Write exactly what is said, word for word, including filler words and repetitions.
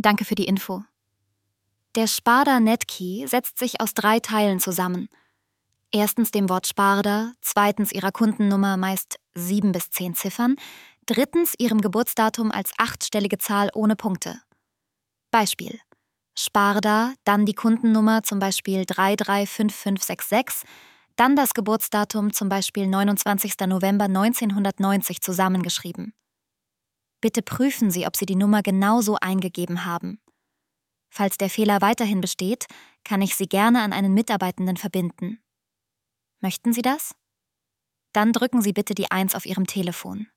Danke für die Info. Der Sparda-Netkey setzt sich aus drei Teilen zusammen. Erstens dem Wort Sparda, zweitens ihrer Kundennummer, meist sieben bis zehn Ziffern, drittens ihrem Geburtsdatum als achtstellige Zahl ohne Punkte. Beispiel: Sparda, dann die Kundennummer, zum Beispiel drei drei fünf fünf sechs sechs, dann das Geburtsdatum, zum Beispiel neunundzwanzigster November neunzehnhundertneunzig, zusammengeschrieben. Bitte prüfen Sie, ob Sie die Nummer genauso eingegeben haben. Falls der Fehler weiterhin besteht, kann ich Sie gerne an einen Mitarbeitenden verbinden. Möchten Sie das? Dann drücken Sie bitte die eins auf Ihrem Telefon.